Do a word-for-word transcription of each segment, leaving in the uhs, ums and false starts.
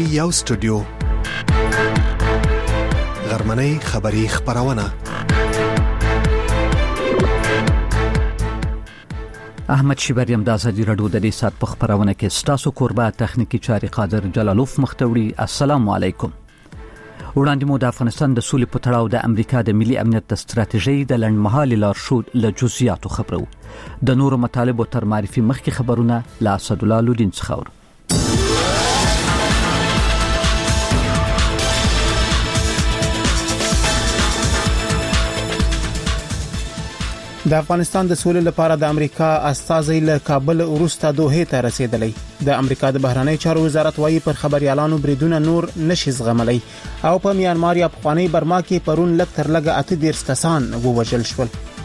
یو سټوډیو غرمنۍ خبری خبرونه احمد شیبریم د ازادي رادیو د دې سات په خبرونه کې ستاسو قربا تخنیکی چاري قادر جلالوف مختوړي. السلام علیکم. وړاندې مو د افغانستان د سولې په تړاو د امریکا د ملي امنیت د ستراتیژۍ د لنډمهالي لارښود له جزئیاتو خبرو. د نورو مطالبو تر معرفي مخکې خبرونه لا اسد الله لودین څخه. د افغانستان د سولې لپاره د امریکا استازی له کابل وروسته دوحه ته رسیدلی. د امریکا د بهرنی چارو وزارت وايي پر خبريالانو بریدونه نور نشي زغملی او په میانمار یا افغاني برما کې پرون لک تر لګه اته دیرش کسان ووژل شول.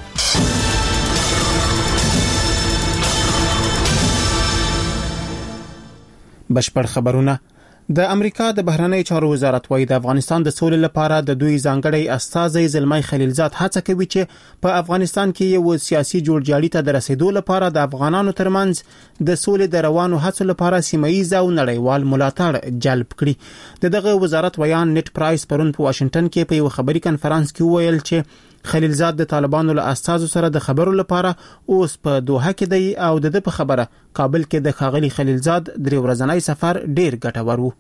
بشپړ خبرونه. د امریکا د بهرنی چارو وزارت وايي د افغانستان د سولې لپاره د دوی ځانګړی استازی زلمای خلیلزاد هڅه کوي چې په افغانستان کې یو سیاسي جوړجاړي ته د رسیدو لپاره د افغانانو ترمنځ د سولې د روانو هڅو لپاره سیمایي او نړیوال ملاتړ جلب کړي. دغه وزارت ویان نت پرایس پرون په واشنگټن کې په یو خبري کانفرنس کې ویل چې خلیلزاد د طالبانو له استازو سره د خبرو لپاره اوس په دوحه کې دی او د په خبره کابل کې د خاغلی خلیلزاد درې ورځنی سفر ډیر ګټور و.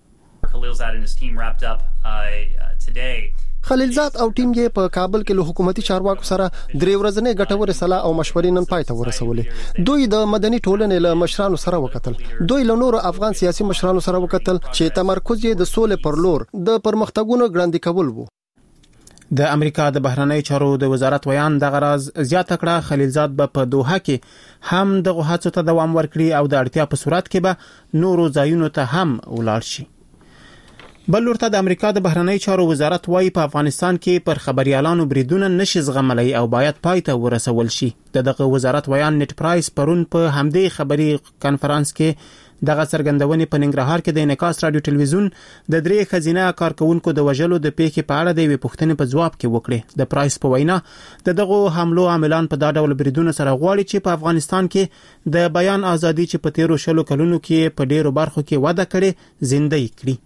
خلیلزاد او ټیم یې په کابل کې له حکومتي چارواکو سره درې ورځنی ګټور صلاح او مشورې نن پای ته ورسولې. دوی د مدني ټولنې له مشرانو سره وکتل. دوی له نورو افغان سیاسي مشرانو سره وکتل چې تمرکز یې د سولې پر لور د پرمختګونو ګړندې کول وو. د امریکا د بهرنی چارو د وزارت ویان د غراز زیاته کړه خلیلزاد به په دوحه کې هم د غوښتنو ته دوام ورکړي او د اړتیا په صورت کې به نورو ځایونو ته هم ولاړ شي. بل ورته د امریکا د بهرنی چارو وزارت وايي په افغانستان کې پر خبريالانو بریدونه نشي زغملای او باید پای ته ورسول شي. دغه وزارت ویان نت پرایس پرون په همدې خبري کانفرنس کې دغه څرګندونې په ننګرهار کې د انعکاس رادیو ټلویزیون د درې خزینه کارکونکو د وژلو د پیښې په اړه د وی پوښتنې په جواب کې وکړي. د پرایس په وینا دغه حملو عاملان په دا ډول بریدونو سره غواړي چې په افغانستان کې د بیان ازادي چې په تیرو شلو کلونو کې په ډیرو برخو کې وده کړي زنده کړي.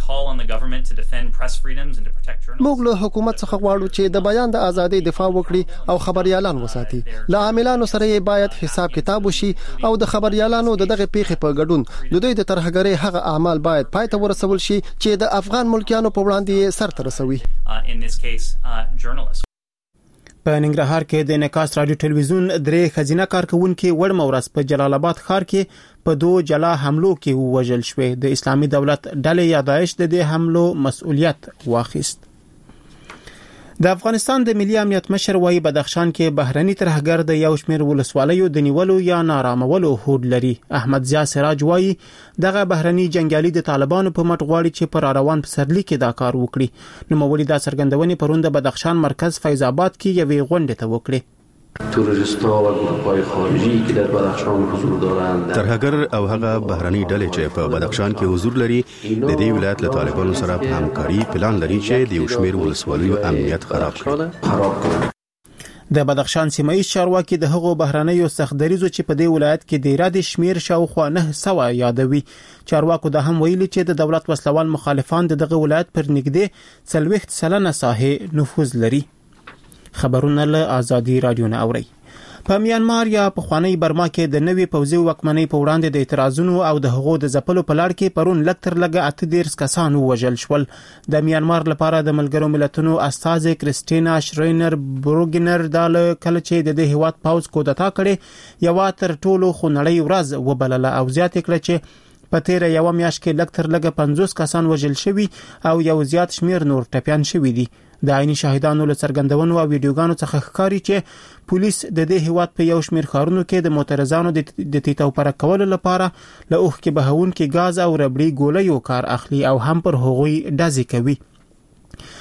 موږ له حکومت څخه غواړو چې د بیان د ازادۍ دفاع وکړي او خبريالان وساتي. له عاملانو سره یې باید حساب کتاب وشي او د خبريالانو دغه پیښې په ګډون د دوی د ترهګرۍ هغه اعمال باید پای ته ورسول شي چې د افغان ملکیانو په وړاندې سر ته رسوي. په ننګرهار کې د انعکاس رادیو ټلویزیون درې خزینه کارکونکو وړ مورس په جلال آباد ښار کې په دوه جلا حملو کې وژل شوې. د اسلامي دولت ډلې یا داعش د دې حملو مسؤلیت واخیست. د افغانستان د ملي امنیت مشر وايي بدخشان کې بهرني ترهګر د یو شمېر ولسوالیو د نیولو یا نارامولو هوډ لري. احمد ضیا سراج وايي دغه بهرني جنگیالي د طالبانو په مټ غواړي چې پر روان پسرلی کې دا کار وکړي. نو مولوی دا څرګندونې پروند د بدخشان مرکز فیض آباد کې یوې غونډې ته وکړي. تروریست‌ها و گروه‌های خارجی که در بدخشان حضور دارند ترهګر او هغه بهرني ډلې چې په بدخشان کې حضور لري د دې ولایت له طالبانو سره په همکاري پلان لري چې د یو شمېر ولسوالیو امنیت خراب کړي. د بدخشان سیمایي چارواکي د هغو بهرنیو سختدریزو چې په دې ولایت کې د اراده شمیر شاوخوا نه سوا یادوي. چارواکو د هم ویلي چې د دولت وسلوال مخالفان دغه ولایت پر نږدې څلوېښت سلنه ساحه نفوذ لري. خبرونه له ازادي رادیو نه اوري. په میانمار یا په خوانی برما کې د نوي پوځي وکمنۍ په وړاندې د اعتراضونو او د هغو د ځپلو په لړ کې پرون لکتر لګه اته دیرش کسان وژل شول. د میانمار لپاره د ملګرو ملتونو استازه کریسټینا شرینر بروګنر د کله چې د هیواد پوځ کودتا کړي یو تر ټولو خنړی ورځ وبلله او زیات کړ چې په تیر یو میاشت کې لکتر لګه پنځوس کسان وژل شوي او یو زیات شمیر نور ټپيان شوي دي. د عیني شاهدانو له څرګندونو او ویډیوګانو څخه ښکاري چې پولیس د دې هیواد په یو شمیر ښارونو کې د معترضانو د تیتو پر کولو لپاره له اوخ کې بهون کې غاز او ربړي ګولۍ کار اخلي او هم پر هغوی ډزې کوي.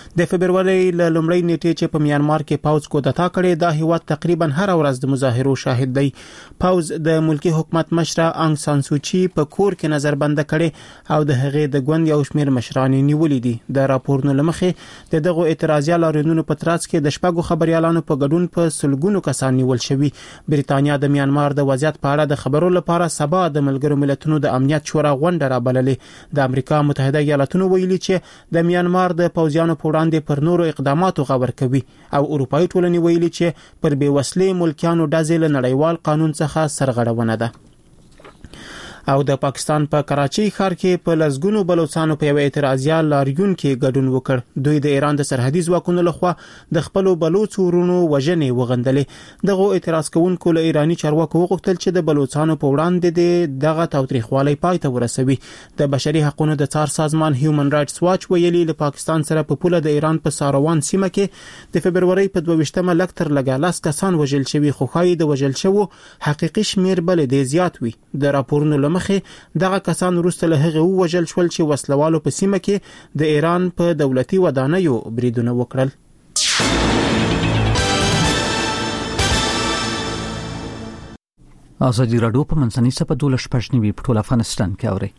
د فبرवरी ل لومړۍ نیټې چې په میانمار کې پاوز کودتا کړې دا هیواد تقریبا هر ورځ د مظاهرو شاهد دی. پاوز د ملکی حکومت مشره انګ سان سوچي په کور کې نظربند کړي او د هغې د ګوند یو شمېر مشران نیولې دي. د راپورونو لمخې د دغه اعتراضي لاریونونو په ترڅ کې د شپږو خبريالانو په ګډون په سلګونو کسان نیول شوي. بریتانیا د میانمار د وضعیت په اړه د خبرو لپاره سبا د ملګرو ملتونو د امنیت شورا غونډه رابللې. د امریکا متحده ایالاتونو ویلي چې د میانمار د پوځیانو په وړاندې پر نورو اقداماتو غور کوي او اروپאי ټولنې ویلي چې پر بیوسلې ملکیانو ډزې له نړیوال قانون څخه سرغړونه ده. او د پاکستان په کراچۍ ښار کې په لسګونو بلوچستانو په یو اعتراضي لاریون کې ګډون وکړ. دوی د ایران د سرحدي ځواکونو لخوا د خپل بلوچ ورونو وژنې وغندلې. دغه اعتراض کوونکو له ایرانی چارواکو وغوښتل چې د بلوچستانو په وړاندې دغه تاوتریخوالي پای ته ورسوي. د بشري حقوقو د څار سازمان هیومن رائټس واچ ویلي له پاکستان سره په پوله د ایران په ساروان سیمه کې د فبرवरी په دوه ویشتمه لکتر لګا لاس کسان وژل شوي خو خای د وژل شوو حقيقي شمیر بل د زیات وي. د راپورونو لمخې دغه کسان وروسته له هغه وژل شول چې وسلوالو په سیمه کې د ایران په دولتي ودانیو بریدونه وکړل. ازادي راډیو په منځنۍ سپه دولس پښنیوي په ټول افغانستان کې اوري.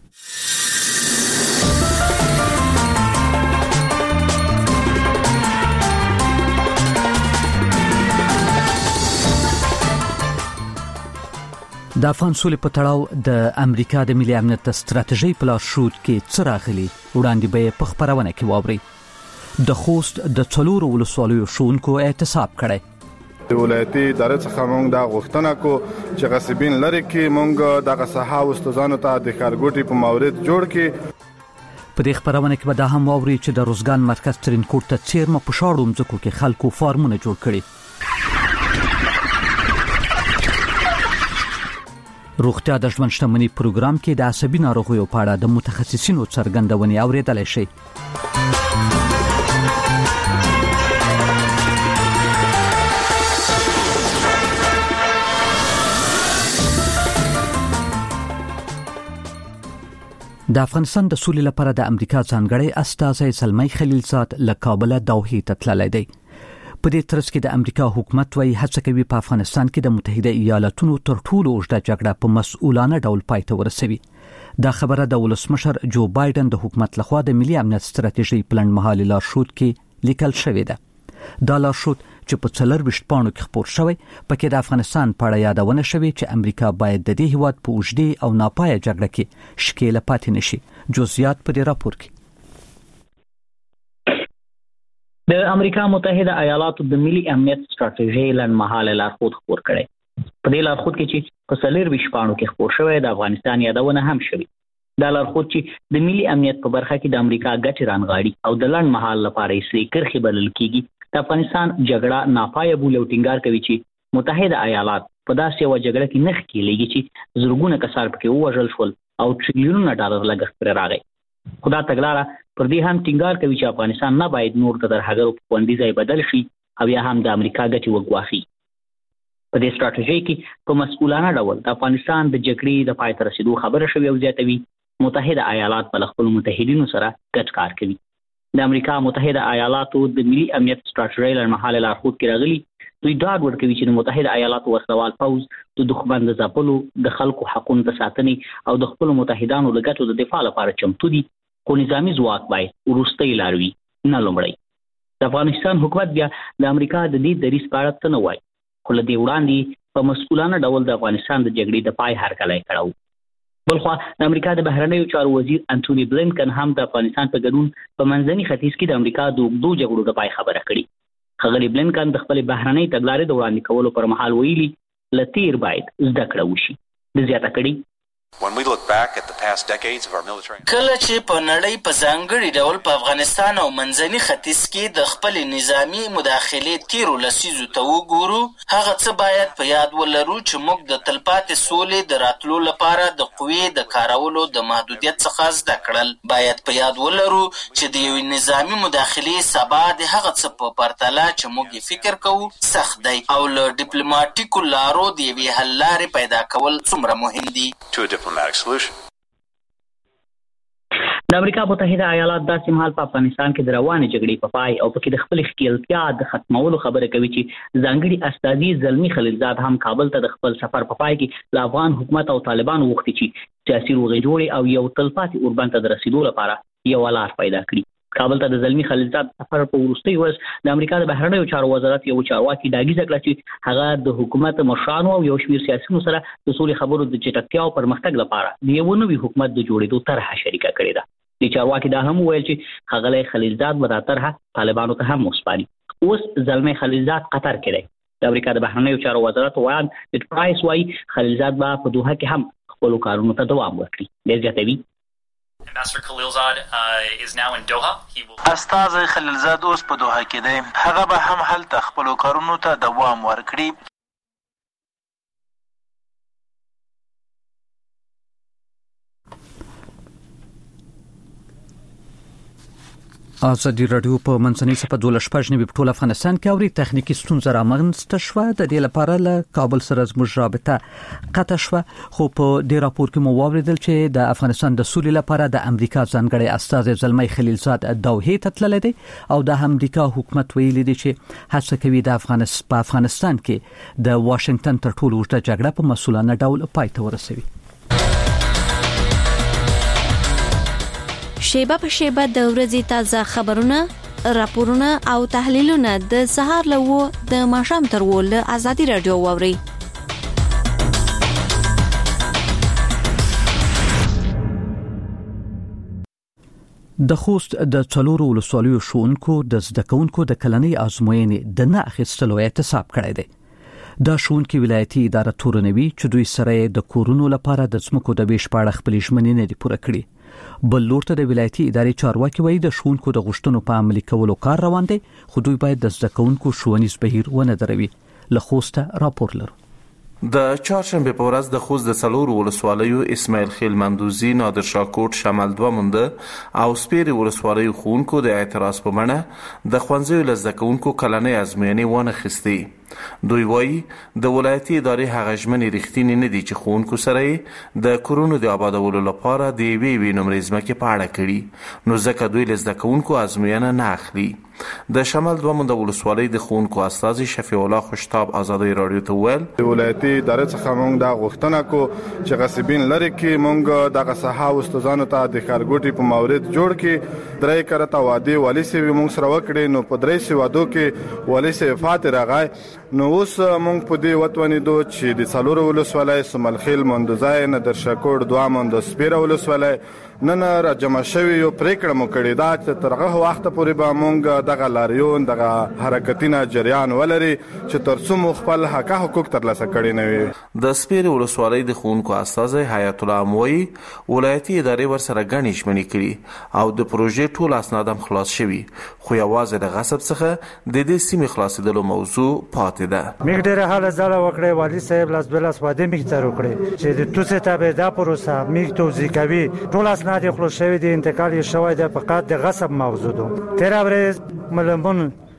د افغان سولې په تړاو د امریکا د ملي امنیت ستراتیژي په لارښود کې څه راغلي وړاندې به په خبرونه کې واوري. د خوست د څلورو ولسوالیو ښوونکو اعتصاب کړی. د ولایتي ادارې څخه موږ دا غوښتنه کو چې غصبین لري کې موږ دغه صحه استادانو ته د کارګوټي په مورید جوړ کې. په دې خبرونه کې به دا هم واوري چې د روزګان مرکز ترینکوټ ته چیرمه په شاړو مځکو کې خلکو فارمونه جوړ کړي. روغتیا د ژوند شتمنۍ پروګرام کې د عصبي ناروغیو په اړه د متخصصینو څرګندونې اوریدلای شئ. د افغانستان د سولې لپاره د امریکا ځانګړی استازی زلمی خلیلزاد له کابل دوحې ته تللی دی. په دې ترڅ کې د امریکا حکومت وايي هڅه کوي په افغانستان کې د متحده ایالاتونو تر ټولو اوږده جګړه په مسؤلانه ډول پای ته ورسوي. دا خبره د ولسمشر جو بایدن د حکومت لخوا د ملي امنیت ستراتیژي پلان مهالي لارښود کې لیکل شوې ده. دا لارښود چې په څلرويشت پاڼو کې خپور شوی پکې د افغانستان په اړه یادونه شوې چې امریکا باید د دې هیواد په اوږدې او ناپایه جګړه کې شکیله پاتې نشي. جزئیات په دې راپور کې. د امریکا متحده ایالاتو د ملي امنیت ستراتیژي لنډمهاله لارښود خپور کړی. په دې لارښود کې چې په څلرويشت پاڼو کې خپور شوی د افغانستان یادونه هم شوی. دا لارښود چې د ملي امنیت په برخه کې د امریکا ګټې رانغاړي او د لنډمهال لپاره یې سری کرښې بلل کیږي. د افغانستان جګړه ناپایه بولي او ټینګار کوي چې متحده ایالات په داسې یو جګړه کې نخ کې لګي چې زرګونه کسان پکې ووژل شول او ټریلیونونه ډالر لګښت پرې راغی. خو دا تګلاره پر دې هم ټینګار کوي چې افغانستان نه باید نور د ترهګرو په خوندي ځای بدل شي او یا هم د امریکا ګټې وګواښي. په دې ستراتیژۍ کې په مسؤلانه ډول د افغانستان د جګړې د پای ته رسیدو خبره شوې او زیاتوي متحده ایالات په خپل متحدینو سره ګډ کار کوي. د امریکا متحده ایالاتو د ملي امنیت ستراتیژۍ لنډمهاله لارښود کې راغلي دوی ډاډ ورکوي چې د متحده ایالاتو وسلوال پوځ د دښمن د ځپلو د خلکو حقوقو د ساتنې او د خپل متحدانو د ګټو د دفاع لپاره چمتو دي، خو نظامی ځواک باید وروستۍ لار وي نه لومړی. د افغانستان حکومت بیا د امریکا د دې دریځ په اړه څه نه وایي، خو له دې وړاندې په مسؤلانه ډول د افغانستان د جګړې د پای هرکلی کړی. بلخوا د امریکا د بهرنیو چارو وزیر انټونی بلینکن هم د افغانستان په ګډون په منځني ختیځ کې د امریکا د اوږدو جګړو د پای خبره کړې. ښاغلي بلینکن د خپلې بهرنۍ تګلارې د وړاندې کولو پر مهال ویلي له تیر باید زده کړه وشي. د زیاته کړي کله چې په نړۍ په ځانګړي ډول په افغانستان او منځني ختیځ کې د خپل نظامی مداخلې تیرو لسیزو ته وګورو، هغه څه باید په یاد ولرو چې موږ د تلپاتې سولې د راتلو لپاره د قوې د کارولو د محدودیت څخه زده کړل. باید په یاد ولرو چې د یوې نظامی مداخلې سبا د هغه څه په پرتله چې موږ یې فکر کوو سخت دی او له ډیپلوماټیکو لارو د یوې حل لارې پیدا کول څومره مهم دي. د امریکا متحده ایالات داسې مهال په افغانستان کې د روانې جګړې په پای او پکې د خپل ښکیلتیا د ختمولو خبره کوي چې ځانګړي استازي زلمی خلیلزاد هم کابل ته د خپل سفر په پای کې له افغان حکومت او طالبانو وغوښتي چې سیاسي روغې جوړې او یو تلپاتې اوربند ته د رسیدو لپاره یو لار پیدا کړي. کابل ته د زلمی خلیلزاد سفر په وروستي ورځ د امریکا د بهرنیو چارو وزارت یو چارواکي ډاګیزه کړه چې هغه د حکومت مشرانو او یو شمېر سیاسيونو سره د سولې خبرو د چټکتیا او پرمختګ لپاره د یو نوي حکومت د جوړېدو طرحه شریکه کړې ده. د چارواکي دا هم ویل چې هغه خلیلزاد به دا طرحه طالبانو ته هم وسپاري. اوس زلمی خلیلزاد قطر کې دی. د امریکا د بهرنیو چارو وزارت وایي چې پرایس وايي خلیلزاد به په دوحه کې هم خپل کارونو ته دوام ورکړي. ډېر زیاتوي Ambassador Khalilzad uh, is now in Doha. He will استاذ خلیلزاد اوس په دوحه کې دی. هغه به هم هلته خپل کارونو ته دوام ورکړي. ازادي رادیو په منځنۍ صفه دولس شپږ نوي په ټول افغانستان کې اوري تخنیکی ستونزې رامنځته شوه. د دې لپاره له کابل سره زموږ رابطه قطع شوه، خو په دې راپور کې مو واوریدل چې د افغانستان د سولې لپاره د امریکا ځانګړی استازی زلمی خلیلزاد دوحه ته تللی دی او د امریکا حکومت ویلي دی چې هڅه کوي د افغانستان په افغانستان کې د واشنگټن تر ټولو اوږده جګړه په مسؤلانه ډول پای ته ورسوي. شیبه په شیبه د ورځې تازه خبرونه، راپورونه او تحلیلونه د سهار لوو د ماښام تر ول ازادي رادیو ووري. د خوست د څلورو ولسوالیو شونکو د زدکونکو د کلنۍ ازموینې د نه اخیستلو اعتصاب کړی دی. دا شونکي ولایتي اداره تورنوي چې دوی سره د کورونو لپاره د ځمکو د بیش پاړه خپل ژمنې نه دي پوره کړې. بل لور ته د ولایتي ادارې چارواکي وایي د شونکو د غوښتنو په عملي کولو کار روان دی، خو دوی باید د زدکونکو ښوونیز بهیر ونه دروي. له خوسته راپور لرو. د چهارشنبه په ورځ د خوست د څلورو ولسوالیو اسماعیل خیل مندوزي، نادر شاکوټ، شمال دوه مونده او سپیرې ولسوالیو ښوونکو د اعتراض په بڼه د ښوونځیو له زدکونکو کلنۍ ازموینې ونه اخیستې. دوی وایي د ولایتي ادارې هغه ژمنې رښتینې نه دي چې ښوونکو سره د کورونو د آبادولو لپاره د یوې یوې نمرې ځمکې په اړه کړي، نو ځکه دوی له زدکونکو ازموینه نه اخلي. د شمال دوه مونده ولسوالۍ د ښوونکو استازي شفیع الله خوشتاب ازادي رادیو ته وویل د ولایتي ادارې څخه موږ دا غوښتنه کو چې غصبین لري کې موږ دغه صحه استادانو ته د ښارګوټي په مورید جوړ کې درې کرته وادي والی سي موږ سره وکړي، نو په درې سي وادو کې والی سي وفات راغی. نو اوس موږ په دې وتونی دو چې د څلورو ولسوالۍ سمل خیل مندوزای، نادر شاکوټ، دوه مونده، سپیره ولسوالۍ نن را جمع شوی یو پریکړه مو کړې ده چې تر هغه وخت پورې به موږ دغه لاریون دغه حرکتونه جریان ولري چې تر څو مو خپل حق حقوق ترلاسه کړي نه وي. د سپیرې ولسوالۍ د ښوونکو استازی حیات الله اموي ولایتي ادارې ورسره ګڼې ژمنې کړي او د پروژې ټول اسناد هم خلاص شوي، خو یوازې د غصب څخه د دې سیمې خلاصېدلو موضوع پاتې ده. موږ ډېره هله ځله وکړې، والي صاحب لاس بلاس وعدې موږ ته وکړې چې د توسې تابع دا پروسه موږ توضیح کوي، ټول اسناد د خلاص شوی دی، انتقال یې شوی دی، فقط د غصب موضوع ده. تېره ورځ ملمون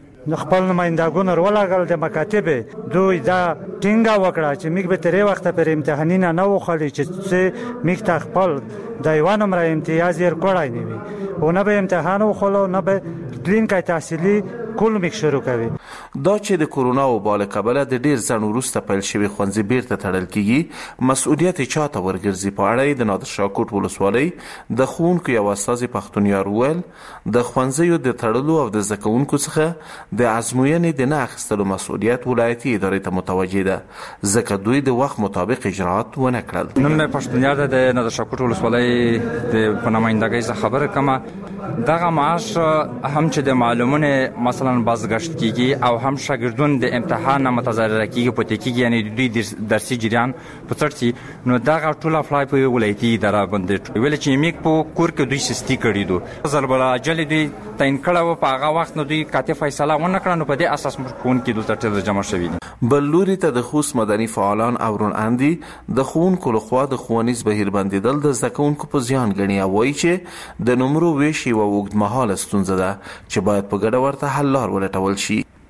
خپل نمایندګان ورولګل د مکاتب دوی دا ټینګه وکړه چې موږ به ترې وخت پر امتحانونه نه وخلي چې موږ ته خپل د یو نمبر امتیاز یې کړای نه وي او نه به امتحان وخلو نه به کلینیکي تحصیلي کول موږ شروع کوي. دا چې د کورونا وبا له کبله د ډیر ځنډ وروسته پیل شوی ښوونځي بیرته تړل کیږي، مسؤلیت چاته ورګرځي په اړه د نادر شاکوټ ولسوالۍ د ښوونکو یو استازي پښتونیار وویل د ښوونځیو د تړلو او د زده کوونکو څخه د ازموینې د نه اخیستلو مسؤلیت ولایتي ادارې ته متوجه ده، ځکه دوی د وخت مطابق اجراات ونه کړل. نن مې پښتونیار د نادر شاکوټ ولسوالۍ د په نمایندګۍ څخه خبره کومه، دغه معاش هم چې د معلومونه مثلا بازگشت کیږي او هم شاګردون د امتحان متضرر کیږي پته کیږي، یعنی د دوی درسي جریان په څرتي نو دغه ټول افلای په ولایتي اداره باندې ویل چې میک په کور کې دوی سستی کړی دو ضرب اجل دی تعین کړه په هغه وخت نو دوی کاته فیصله ونه کړه، نو په دې اساس مرکون کې دوی ترته جمع شوی. بل لوري ته د خوست مدني فعالان او رون اندي د ښوونکو لخوا د ښوونیز بهیر بندیدل د زده کوونکو په زیان ګڼي او وایي چې د نمرو ویش یوه اوږدمهاله ستونزه ده چې باید په ګډه ورته حل لار ولټول شي.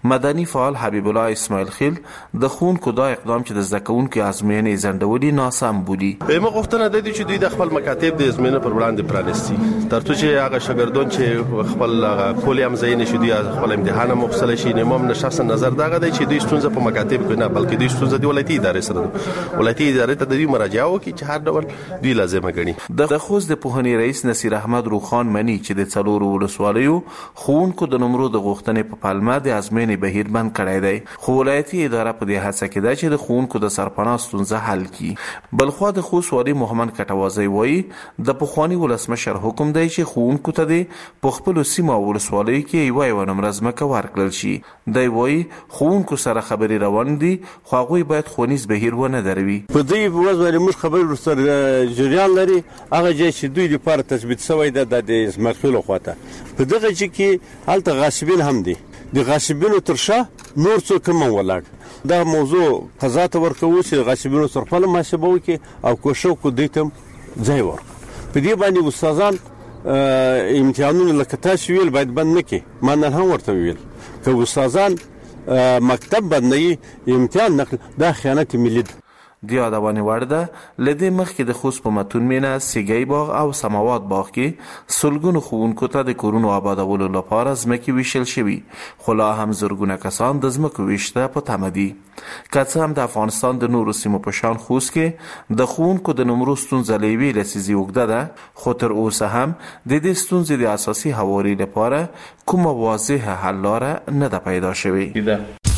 مدني فعال حبیب الله اسماعیل خیل د ښوونکو دا اقدام چې د زده کوونکو ازموینې ځنډولي ناسم بولي. موږ غوښتنه د دې چې دوی د خپل مکاتب د ازموینې پر وړاندې پرانیستي ترڅو چې هغه شاګردان چې خپل کولې هم ځای نشي دوی خپل امتحان مفصل شي. نو موږ شخصا نظر دغه دی چې دوی ستونزه په مکاتب کې نه بلکې دوی ستونزه د ولایتي ادارې سره ده. ولایتي ادارې ته د دوی مراجعه وکړي چې هر ډول دوی لازمه ګڼي. د خوست د پوهنې رئیس نصیر احمد روخان مني چې د څلورو ولسوالیو ښوونکو د نمرو د غوښتنې په پلمه د ازموینې بهیر بند کړی دی، خو ولایتي اداره په دې هڅه کې ده چې د ښوونکو د سرپناه ستونزه حل کړي. بلخوا د خوست والي محمد کټوازی وایي د پخواني ولسمشر حکم دی چې ښوونکو ته د په خپلو سیمو او ولسوالیو کې یوه یوه نمره ځمکه ورکړل شي. دی وایي ښوونکو سره خبرې روان دي خو هغوی باید ښوونیز بهیر ونه دروي. په دې ورځ باندې موږ خبرې ورسره جریان لري. هغه ځای چې دوی لپاره تثبیت شوی ده د اسماعیل خواته په دغه ځای کې هلته غاصبین هم دي. د غاصبینو تر شا نور څوک هم ولاړ. دا موضوع قضا ته ورکوو چې غاصبینو سره خپله محاسبه وکړي او کوښښ وکړو دوی ته هم ځای ورکړو. په دې باندې استادان امتحانونه لکه تاسو ویل باید بند نه کړي. ما نن هم ورته ویل که استادان مکتب بندوي امتحان نقل دا خیانت ملي ده. د یادونې وړ ده له دې مخکې د خوست په متون مینه، سیګی باغ او سماوات باغ کې سلګونو ښوونکو ته د کورونو آبادولو لپاره ځمکې ویشل شوي، خو لا هم زرګونه کسان د ځمکو ویش ته په تمه دي. که څه هم د افغانستان د نورو سیمو په شان خوست کې د ښوونکو د نمرو ستونزه له یوې لسیزې اوږده ده، خو تر اوسه هم د دې ستونزې د اساسي هواري لپاره کومه واضحه حل لاره نه ده پیدا شوې.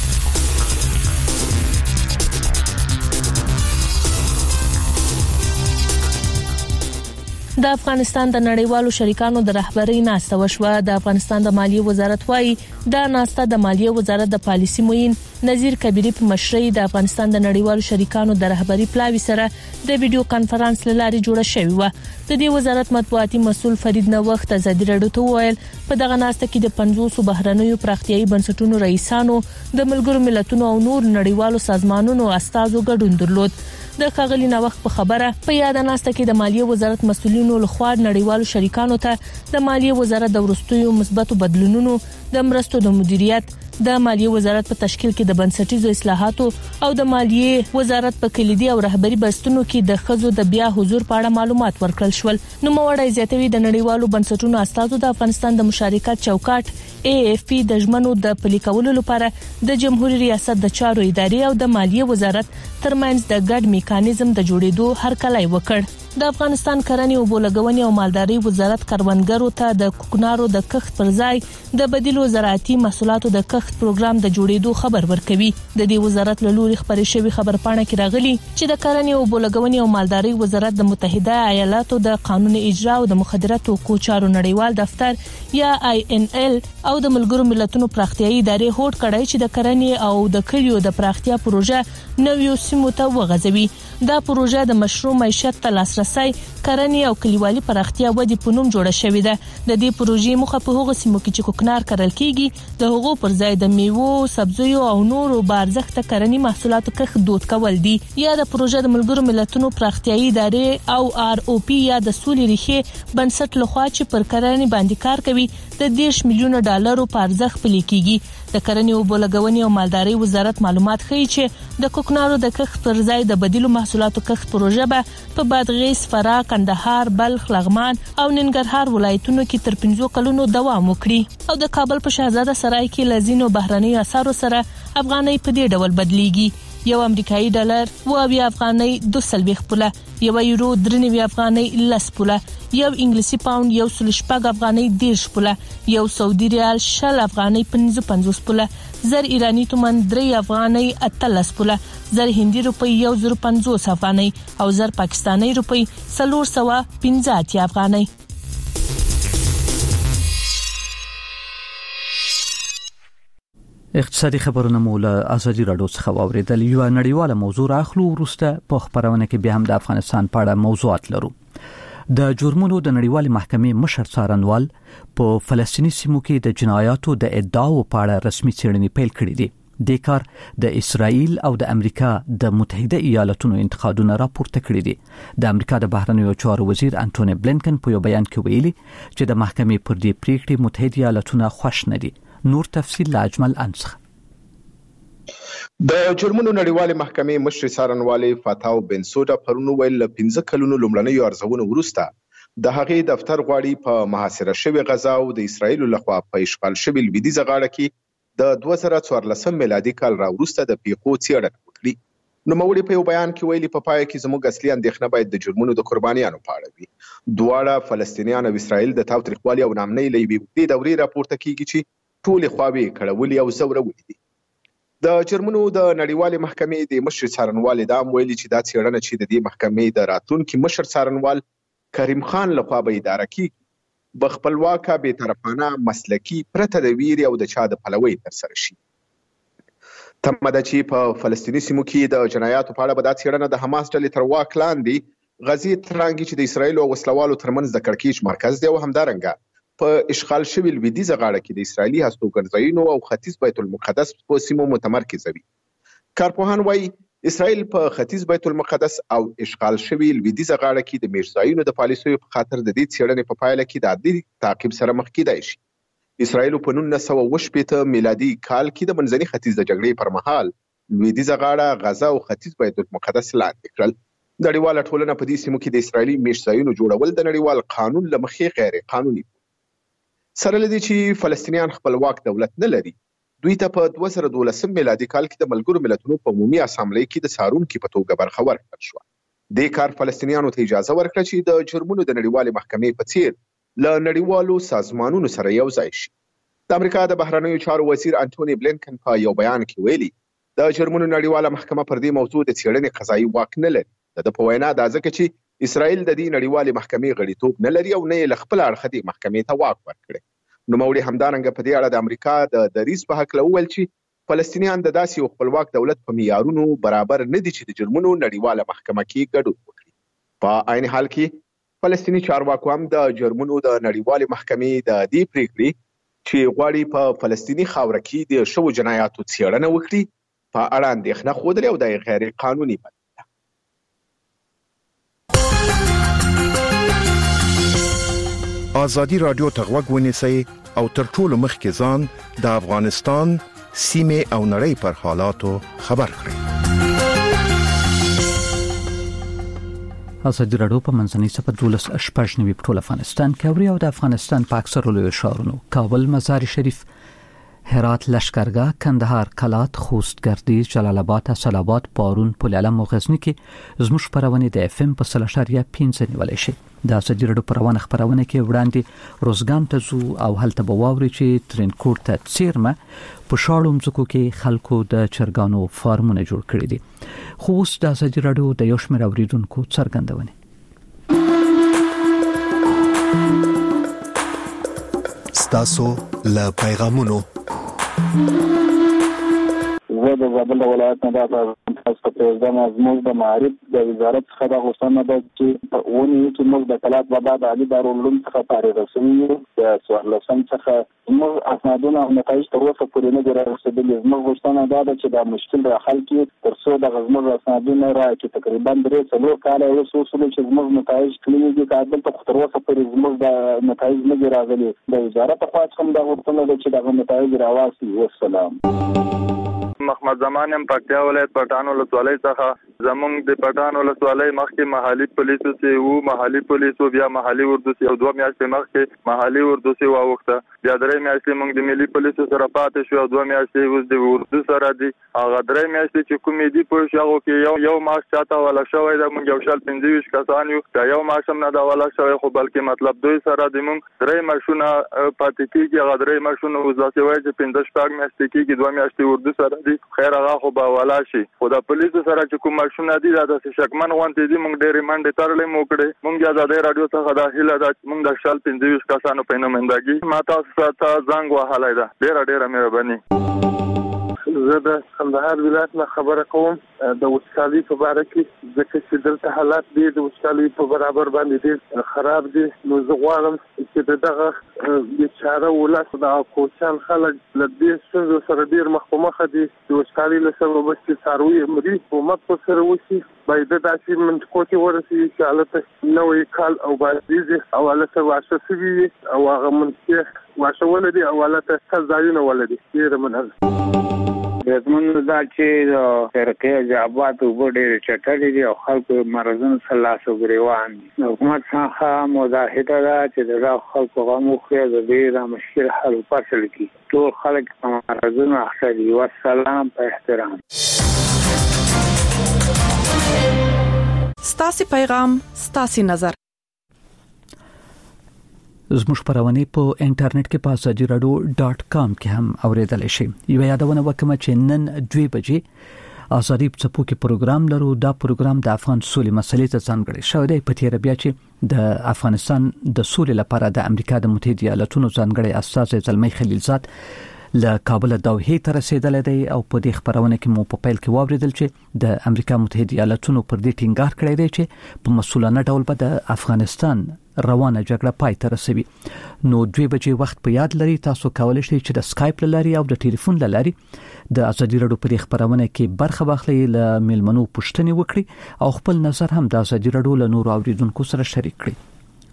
د افغانستان د نړیوالو شریکانو د رهبرۍ ناسته وشوه. د افغانستان د مالیې وزارت وايي دا ناسته د مالیې وزارت د پالیسي معین نذیر کبیری په مشرۍ د افغانستان د نړیوالو شریکانو د رهبرۍ پلاوي سره د ویډیو کانفرنس لاري جوړه شوې و. د دې وزارت مطبوعاتي مسول فرید نوښت ازادي راډیو ته وویل په دغه ناسته کې د پنځوس بهرنیو پراختیایي بنسټونو رئیسانو، د ملګرو ملتونو او نور نړیوالو سازمانونو استازو ګډون درلود. د ښاغلي نوښت په خبره په یاد ناسته کې د مالیې وزارت مسؤلینو لخوا نړیوالو شریکانو ته د مالیې وزارت د ورستیو مثبتو بدلونونو، د مرستو د مدیریت، د مالیې وزارت په تشکیل کې د بنسټیزو اصلاحاتو او د مالیې وزارت په کلیدي او رهبری بستونو کې د خزو د بیا حضور په اړه معلومات ورکړل شول. نو موړی زیاتوي د نړیوالو بنسټونو استازو د افغانستان د مشارکت چوکاټ ای اف پی د ژمنو د پلي کولو لپاره د جمهوریت ریاست د چارو ادارې او د مالیې وزارت ترمنځ د ګډ میکانیزم د جوړېدو هرکلی وکړ. د افغانستان کرنې او بولګونې او مالداري وزارت کروندګرو ته د کوکنارو د کښت پر ځای د بدیلو زراعتي محصولاتو د کښت پروګرام د جوړېدو خبر ورکوي. د دې وزارت له لوري خبرې شوی خبرپاڼه کې راغلي چې د کرنې او بولګونې او مالداري وزارت د متحده ایالاتو د قانون اجرا او د مخدره توکو چارو نړیوال دفتر یا آی ان ال او د ملګرو ملتونو پراختیایي ادارې هوډ کړی چې د کرنې او د کلیو د پراختیا پروژه نویو سیمو ته وغځوي. دا پروژه د مشروع معیشت ته لاسرسي، کرنې او کلیوالي پراختیا ودی په نوم جوړه شوې ده. د دې پروژې موخه په هغو سیمو کې چې کوکنار کرل کیږي د هغو پر ځای د میوو، سبزیو او نورو بارزښت کرنی محصولاتو کښت دود کول دي. یا د پروژه د ملګرو ملتونو پراختیایي ادارې او آر او پی یا د سولې ریښې بنسټ لخوا چې پر کرنې باندې کار کوي د دیش میلیونه ډالرو په ارزښت پلي کیږي. د کرنې او بولګونې او مالداري وزارت معلومات ښیي چې د کوکنارو د کښت پر ځای د بدیلو محصولاتو کښت پروژه به په بادغیس، فراه، کندهار، بلخ، لغمان او ننګرهار ولایتونو کې تر پنځو کلونو دوام وکړي. او د کابل په شهزاده سرای کې لزینو بهرنیو اسعارو سره افغانۍ په دې ډول بدلیږي. یو امریکایي ډالر و اویا افغانۍ دو سلويخ پوله، یو یورو درنوي افغانۍ لس پوله، یو انګلیسي پاوند یو سل شپږ افغانۍ دیرش پوله، یو سعودي ریال شل افغانۍ پنځه پنځوس پوله، زر ایرانی تومن درې افغانۍ اتلس پوله، زر هندي روپی یو زر پنځوس افغانۍ او زر پاکستاني روپی څلور سوه پنځه اتیا افغانۍ. اقتصادي خبرونه مو له ازادي راډیو څخه واوریدل. یو نړیواله موضوع راخلو وروسته په خبرونه کې بیا هم د افغانستان په اړه موضوعات لرو. د جرمونو د نړیوالې محکمې مشر څارنوال په فلسطیني سیمو کې د جنایاتو د ادعاو په اړه رسمي څېړنې پیل کړې دي. د کار د اسرائیل او د امریکا د متحده ایالاتونو انتقادونه راپورته کړي دي. د امریکا د بهرنیو چارو وزیر انټونی بلینکن په یو بیان کې ویلي چې د محکمې پر دې پریکړې متحده ایالاتونه خوښ نه دي. نور تفصیل لا اجمل انسخ. د جرمونو نړیوالې محکمې مشر څارنوالې فاتاو بنسودا پرون ویل له پنځه کلونو لومړنیو ارزونو وروسته د هغې دفتر غواړي په محاصره شوې غزا او د اسرایلو لخوا په اشغال شوې لویدیځه غاړه کې د دوه زره څوارلسم میلادي کال راوروسته د پیښو څېړنه وکړي. نوموړي په یو بیان کې ویلي په پای کې زموږ اصلي اندېښنه باید د جرمونو د قربانیانو په اړه وي. دواړه فلسطینیان او اسرایل د تاوتریخوالي او ناامنۍ له یوې اوږدې دورې راپورته کیږي چې ټولې خواوې کړولې او ځورولې دي. د جرمونو د نړیوالې محکمې د مشر څارنوالې دا هم ویلي چې دا څېړنه چې د دې محکمې د راتلونکي مشر څارنوال کریم خان لخوا به اداره کیږي به خپلواکه بې طرفانه مسلکي پرته د ویرې او د چا د پلوۍ ترسره شي. تمه ده چې په فلسطیني سیمو کې د جنایاتو په اړه به دا څېړنه د حماس ډلې تر واک لاندې غزې ترانګي چې د اسرایلو او وسلوالو ترمنځ د کړکېچ مرکز دی او همدارنګه په اشغال شوې لویدیځه غاړه کې د اسرایلي هستوګنځایونو او ختیځ بیت المقدس په سیمو متمرکز وي. کارپوهان وایي اسرائیل په ختیځ بیت المقدس او اشغال شوې لویدیځه غاړه کې د میرزایونو د پالیسیو په خاطر د دې څېړنې په پایله کې د عدلي تعقیب سره مخ کیدای شي. اسرائیل په نولس سوه اوه شپېته میلادي کال کې د منځني ختیځ د جګړې پر مهال لویدیځه غاړه غزه او ختیځ بیت المقدس لاندې کړل. نړیواله ټولنه په دې سیمو کې د اسرائیلي میرزایونو جوړول د نړیوال قانون له مخې غیر قانوني. سره له دې چې فلسطینیان خپلواک دولت نه لري، دوی ته په دوه زره دولسم میلادي کال کې د ملګرو ملتونو په عمومي اسامبلۍ کې د څارونکي په توګه برخه ورکړل شوه. دې کار فلسطینیانو ته اجازه ورکړه چې د جرمونو د نړیوالې محکمې په څیر له نړیوالو سازمانونو سره یو ځای شي. د امریکا د بهرنیو چارو وزیر انټوني بلینکن په یو بیان کې ویلي د جرمونو نړیواله محکمه پر دې موضوع د څېړنې قضایي واک نه لري. د په وینا دا ځکه چې اسرائیل د دې نړیوالې محکمې غړیتوب نه لري او نه یې له خپل اړخه دې محکمې ته واک ورکړی. نوموړي همدارنګه په دې اړه د امریکا د دریځ په هکله وویل چې فلسطینیان د داسې یو خپلواک دولت په معیارونو برابر نه دي چې د جرمونو نړیواله محکمه کې ګډون وکړي. په عین حال کې فلسطیني چارواکو هم د جرمونو د نړیوالې محکمې د دې پریکړې چې غواړي په فلسطیني خاوره کې د شوو جنایاتو څېړنه وکړي په اړه اندېښنه ښودلې او د غیر قانوني بللې. ازادي رادیو ته غوږ ونیسئ او تر ټولو مخکې ځان د افغانستان سیمې او نړۍ پر حالاتو خبر کړئ. ازادي رادیو په منځنۍ صفحه دولس شپږ نوي په ټول افغانستان کې اوري او د افغانستان په اکثرو لویو ښارونو کابل، مزار شریف، هرات، لشکرګاه، کندهار، کلات، خوست، ګردیز، جلال آباد، اسد آباد، پارون، پل علم او غزنی کې زموږ خبرونه د اف ام په سل اشاریه پنځه نیولای شي. د ازادي رادیو پروانه خبرونه کې وړاندې روزګان ته زو او هلته به واوري چې ترنکوټ ته څیرمه په شاړو مځکو کې خلکو د چرګانو فارمونه جوړ کړي دي. خو اوس د ازادي رادیو د یو شمېر اوریدونکو څرګندونه ستاسو له پیغامونو زه د زابل ولایت نه د تاسو په ځان زموږ د معارف د وزارت څخه د غوښتنه ده چې په ونی کې موږ د کلات بابا د علي دارالعلوم څخه فارغ شوي د څوارلسم څخه موږ اسنادونه او نتایج تر اوسه پورې نه دي رسېدلي. زموږ غوښتنه دا ده چې دا مشکل را حل کړي تر څو د زموږ اسنادونه راکړي. تقریبا درې څلور کاله اوس وسول چې زموږ نتایج کلیږي دي کابل ته تر اوسه پورې زموږ د نتایج نه دي راغلي. د وزارت په خوا څخه دا غوښتنه ده چې دا نتایج راواسي. والسلام. محمد زمان ام پکتیا ولایت پټان ولسوالۍ څخه زمونږ د پټان ولسوالۍ مخکې محلي پولیسو سي وو محلي پولیسو بیا محلي اردو سي او دوه میاشتې مخکې محلي اردو سي واوخته بیا درې میاشتې موږ د ملي پولیسو سره پاتې شو او دوه میاشتې اوس د اردو سره دي. هغه درې میاشتې چې کومې دي په شغو کې یو یو ماش چاته ولا شوی دا موږ یو شل پنځه ویشت کسان یو دا یو ماشم نه دا ولا شوی خو بلکې مطلب دوی سره د موږ درې ماشونه پاتې کیږي. هغه درې ماشونه اوس داسې وایي چې پنځه شپږ میاشتې کیږي دوه میاشتې اردو سره دي. خیر هغه خو به والا شي خو د پولیسو سره چې کوم ماشونه دي دا د شکمن غونډې دي. موږ ډېرې منډې تړلې مو کړې. موږ د ازادۍ راډیو څخه دا هیله ده چې موږ د شل پنځه ویشت کسانو په نمایندګي ما تاسو ته زنګ وهلی ده. ډېره ډېره مهرباني. زه د کندهار ولایت نه خبره کوم د وچکالۍ په باره کې ځکه چې دلته حالات دي د وچکالۍ په برابر باندې ډېر خراب دي. نو زه غواړم چې د دغه بیچاره ولس د کوچیان خلک له دې ستونزو سره ډېر مخ په مخه دي. د وچکالۍ له سببه چې څاروي مري حکومت ورسره وشي باید داسې منطقو کې ورسېږي چې هلته نوی کال او بازدیزي او هلته واښه شوي وي او هغه منطقې واښه ولري او هلته ښه ځایونه ولري. ډېره مننه. زمونږ دا چې فرقې جوابات وګړي چټړي دي او خلکو مرزونه سلاسو غریوان دي حکومت څخه مداهده ده چې دا خلکو غمو خو د دې د مشکل حل فصل کی ټول خلک مرزونه اخلي والسلام په احترام. ستاسي پیغام ستاسي نظر. زموږ خبرونه په انټرنیټ کې په ازادي رادیو ډاټ کام کې هم اوریدل شي. یو یادونه وکم چې نن دوه بجې ازادي په کې پروګرام لرو. دا پروګرام د افغان سولې مسلې ته ځانګړی شوی دی. په تیر بیا چې د افغانستان د سولې لپاره د امریکا د متحده ایالاتونو ځانګړی استازی زلمی خلیلزاد له کابل دوحې ته رسیدلی دی او په دې خبرونه کې مو په پیل کې واوریدل چې د امریکا متحده ایالاتونو پر دې ټینګار کړی دی چې په مسؤلانه ډول به د افغانستان روانه جګړه پای ته رسوي. نو دوه بجې وخت په یاد لري. تاسو کولای شئ چې د اسکایپ لاري او د ټلیفون لاري د ازادي رادیو په خبرونه کې برخه واخلئ، له میلمنو پوښتنې وکړئ او خپل نظر هم د ازادي رادیو له نورو اوریدونکو سره شریک کړئ.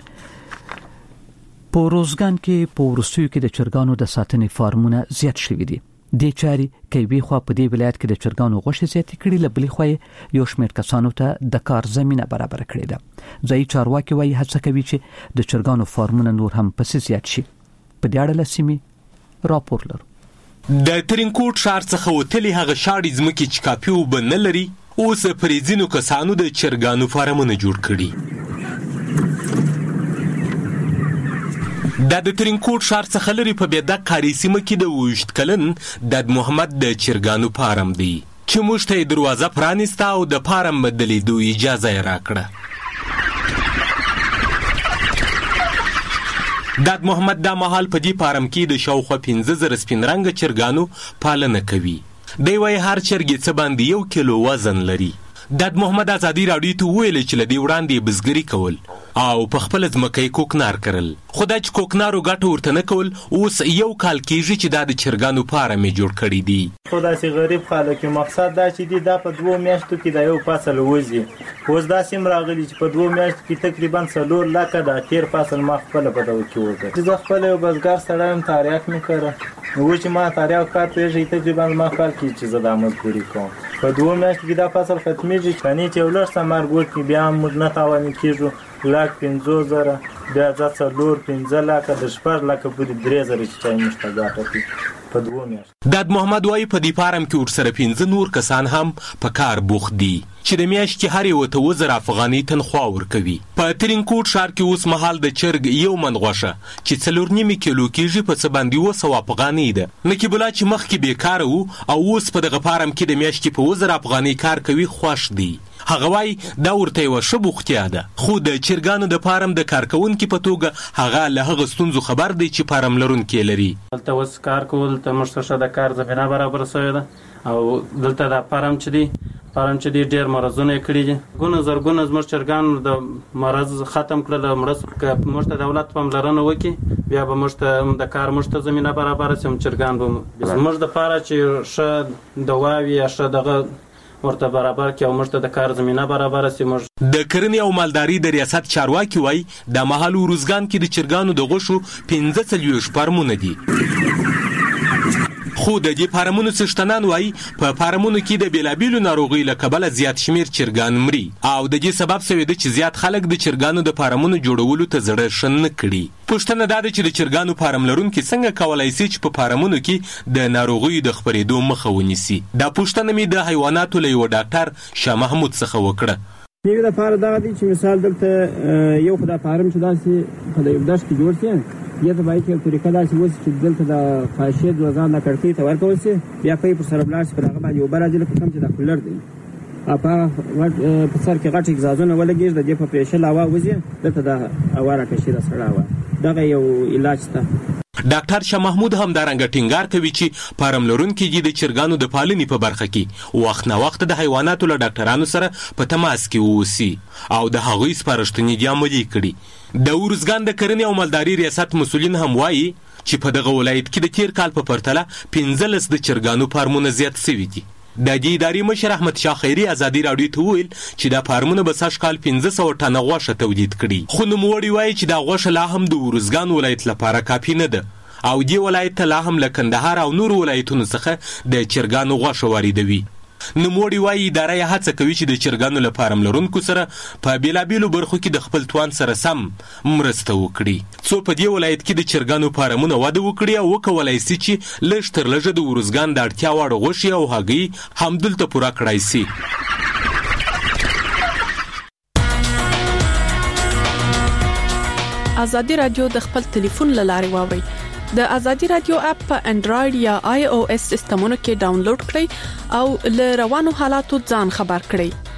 په روزګان کې په ورسوي کې د چرګانو د ساتنې فارمونه زیات شوي دي. د چاري کوي خو په دې ولایت کې د چرګانو غوښه زیات کړي، لبلي خو یو شمېر کسانو ته د کار زمينه برابر کړې ده. ځای چارواکي وايي هڅه کوي چې د چرګانو فارمونه نور هم پسې زیات شي. په دې اړه لسمي راپور لرو. د ترینکوټ ښار څخه وتلي هغه شاړې ځمکې چې کافي اوبه نه لري اوس پرې ځینو کسانو د چرګانو فارمونه جوړ کړي. دا د ترینکوټ ښار څخه لري په بېده کاري سیمه کې د اوږد کلن داد محمد د چرګانو فارم دی چې موږ ته یې دروازه پرانیسته او د فارم بدلیدو اجازه یې راکړه. داد محمد دا مهال په دې فارم کې د شاوخوا پنځه زره سپین رنګه چرګانو پالنه کوي. دی وایي هر چرګ څه باندې یو کیلو وزن لري. داد محمد ازادي راډیو ته وویل چې له دې وړاندې بزګري کول او په خپل ځمکه یې کوکنار کرل، خو دا چې کوکنارو ګټه ورته نه کول اوس یو کال کېږي چې دا د چرګانو فارم یې جوړ کړی دی. خو داسې غریب خلک مقصد دا چې دی دا په دوو میاشتو کې د یو فصل وځي. اوس داسې هم راغلي چې په دوو میاشتو کې تقریبا څلور لکه د تیر فصل ما خپله په دغه کې وکړ. چې زه خپله یو بزګر سړی یم، تاریخ مې کړه. نو چې ما تاریخ کار پرېږدي تقریبا ما کال کې چې زه دا مزدوري کوم. په دوو میاشتو کې دا فصل ختمېږي. کنې چې یو لږ څه مرګ وکړي بیا هم موږ نه تاواني کېږو. لاک پنځه زره بیا ځه څلور پنځه لکه د شپږ لکه پورې درې زره چې چای موږ ته ګټه کوي په دوو میاشتو. داد محمد وایي په دې فارم کې ورسره پنځه نور کسان هم په کار بوخت دي چې د میاشتې هر یو ته اووه زره افغانۍ تنخوا ورکوي. په ترینکوټ ښار کې اوس مهال د چرګ یو من غوښه چې څلور نیمې کیلو کېږي په څه باندې اووه سوه افغانۍ ده. نقیب الله چې مخکې بېکاره و او اوس په دغه فارم کې د میاشتې په اووه زره افغانۍ کار کوي خوښ دی. هغه وایي دا ورته یوه ښه بوختیا ده، خو د چرګانو د فارم د کارکوونکي په توګه هغه له هغه ستونزو خبر دی چې فارم لرونکي لري. دلته اوس کار کول ته موږ ته ښه د کار زمینه برابره شوې ده او دلته دا فارم چې دی فارم چې دی ډېر مرضونه یې کړي دي. ګونه زرګونه زموږ چرګانو د مرض ختم کړل. مرض که موږ ته دولت پاملرنه وکړي بیا به موږ ته د کار موږ ته زمینه برابره شي. چرګان به زموږ دپاره چې ښه دوا وي یا ښه دغه ورته برابر کې او موږ ته د کار زمینه برابر سي. موږ د کرنې او مالداري د ریاست چارواکي وایي د مهال روزګان کې د چرګانو د غوښو پنځه څلوېښت فارمونه دي. خو د دې فارمونو څښتنان وایي په فارمونو کې د بېلابېلو ناروغیو له کبله زیات شمېر چرګان مري او د دې سبب شوی ده چې زیات خلک د چرګانو د فارمونو جوړولو ته زړه ښه نه کړي. پوښتنه دا ده چې د چرګانو فارم لرونکي څنګه کولی سي چې په فارمونو کې د ناروغیو د خپرېدو مخه ونیسي. دا پوښتنه مې د حیواناتو له یوه ډاکټر شاه محمود څخه وکړه. یو د فارم دغه دی چې مثال دلته یو خو دا فارم چې داسې په یو دشت کې جوړ شي یا ته باید یو طریقه داسې وسي چې دلته د خاشې دوزان د کړکۍ ته ورکول شي، بیا پای پر سره ولاړ شي، پر هغه باندې اوبه راځي لکه کوم چې دا کولر دی په په سر کې غټ اګزازونه ولګېږي، د دې په پرېشر هوا وځي دلته د هوا راکشي د سړه هوا. دغه یو علاج شته. ډاکټر شاه محمود هم دارنګه ټینګار کوي چې فارم لرونکي دي د چرګانو د پالنې په برخه کې وخت نه وخت د حیواناتو له ډاکټرانو سره په تماس کې واوسي او د هغوی سپارښتنې دي عملي کړي. د ارزګان د کرنې او مالداري ریاست مسؤلین هم وایي چې په دغه ولایت کې د تیر کال په پرتله پنځلس د چرګانو فارمونه زیات شوي دي. د دې ادارې مشر احمد شاه خیري ازادي راډیو ته وویل چې دا فارمونه به سږ کال پنځه سوه ټنه غوښه تولید کړي، خو نوموړي وایي چې دا غوښه لا هم د ارزګان ولایت لپاره کافي نه ده او دی ولایت ته لا هم له کندهار او نور ولایتونو څخه د چرګانو غوښه واردوي. نوموړي وایي اداره یې هڅه کوي چې د چرګانو له فارم لرونکو سره په بیلابیلو برخو کې د خپل توان سره سم مرسته وکړي څو په دې ولایت کې د چرګانو فارمونه وده وکړي او وکولای شي چې لږ تر لږه د ورزګان د اړتیا وړ غوښې او هګۍ همدلته پوره کړای شي. ازادي رادیو د خپل ټلیفون له لارې واورئ. د ازادي رادیو اپ په انډراید یا آی او اس سیسټمونو کې ډاونلوډ کړئ او له روانو حالاتو ځان خبر کړئ.